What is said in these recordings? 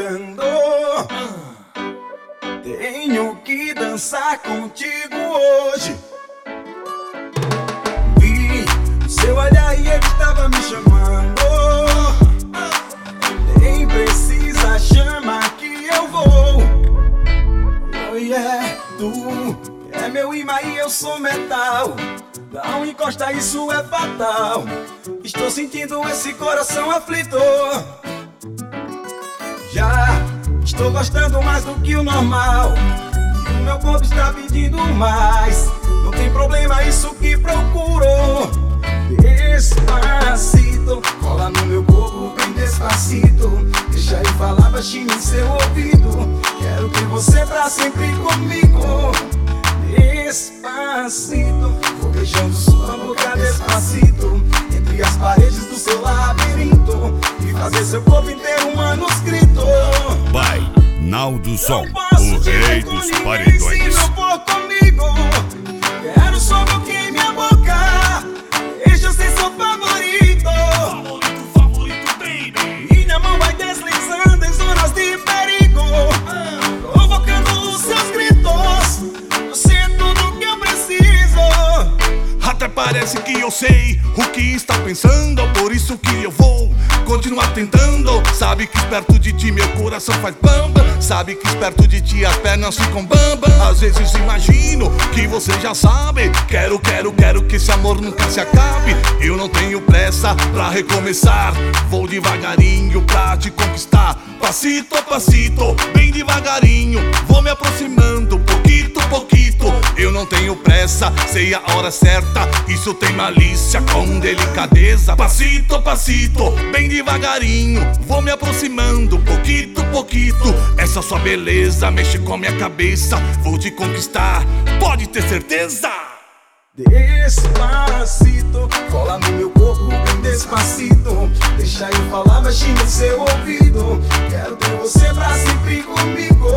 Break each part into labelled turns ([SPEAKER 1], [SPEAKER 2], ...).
[SPEAKER 1] chamando. Tenho que dançar contigo hoje. Vi seu olhar e ele estava me chamando. Nem precisa chamar que eu vou. Oh yeah, tu é meu imã e eu sou metal. Não encosta, isso é fatal. Estou sentindo esse coração aflito. Já estou gostando mais do que o normal. E o meu corpo está pedindo mais. Não tem problema, isso que procuro. Despacito, cola no meu corpo bem despacito. Deixa eu falar baixinho em seu ouvido. Quero ter você pra sempre comigo. Despacito, vou beijando sua boca despacito, entre as paredes do seu labirinto, e fazer seu corpo inteiro um manuscrito.
[SPEAKER 2] Vai, Naldo Som, o rei dos paredões.
[SPEAKER 1] Se não for comigo, quero só um pouquinho em minha boca. Deixa eu ser seu favorito.
[SPEAKER 2] Favorito, baby.
[SPEAKER 1] Minha mão vai deslizando em zonas de perigo, provocando os seus gritos. Você é tudo que eu preciso.
[SPEAKER 2] Até parece que eu sei o que está pensando, por isso que eu vou continuar tentando. Sabe que perto de ti meu coração faz bamba. Sabe que perto de ti as pernas ficam bamba. Às vezes imagino que você já sabe. Quero que esse amor nunca se acabe. Eu não tenho pressa pra recomeçar. Vou devagarinho pra te conquistar. Passito a passito, bem devagarinho. Vou me aproximando, pouquito a pouquito. Eu não tenho pressa, sei a hora certa. Isso tem malícia com delicadeza. Passito a passito, bem devagarinho. Vou me aproximando, pouquito a pouquito. Essa sua beleza mexe com a minha cabeça. Vou te conquistar, pode ter certeza.
[SPEAKER 1] Despacito, cola no meu corpo bem despacito. Deixa eu falar baixinho em seu ouvido. Quero ter você pra sempre comigo.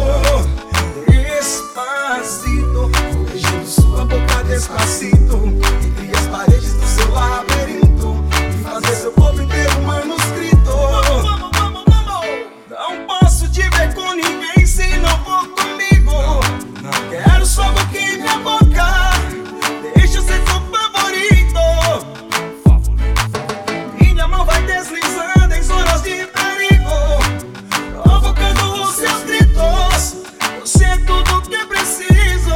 [SPEAKER 1] Despacito, vou beijando sua boca despacito, entre as paredes do seu labirinto, e fazer seu corpo inteiro um manuscrito. Não posso te ver com ninguém se não for comigo. Quero só um pouquinho em minha boca. Deixa eu ser seu favorito. Minha mão vai deslizando em zonas de perigo, provocando os seus gritos. Você é tudo que eu preciso.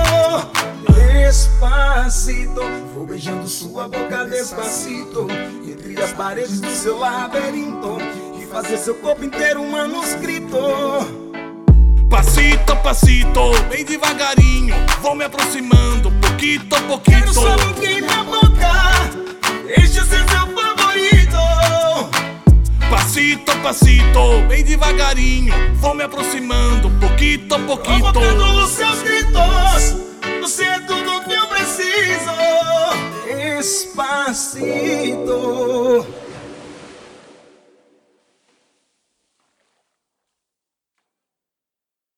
[SPEAKER 1] Despacito, vou beijando sua boca despacito, entre as paredes do seu labirinto, e fazer seu corpo inteiro um manuscrito.
[SPEAKER 2] Passito a passito, bem devagarinho. Vou me aproximando, pouquito a pouquito.
[SPEAKER 1] Quero só um pouquinho em minha boca. Deixa eu ser seu favorito.
[SPEAKER 2] Passito a passito, bem devagarinho. Vou me aproximando, pouquito a pouquito.
[SPEAKER 1] Provocando os seus gritos. Você é tudo que eu preciso. Despacito.